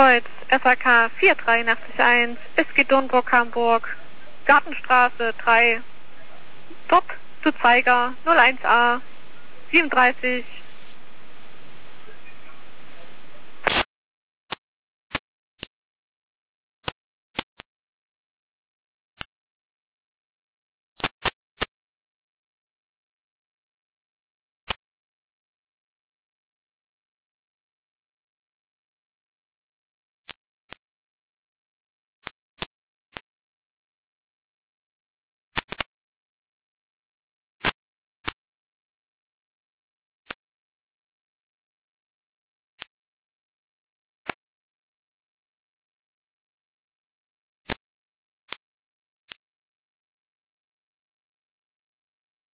Kreuz, SAK 4881, es geht Dornburg, Hamburg, Gartenstraße 3, Stop zu Zeiger 01A 37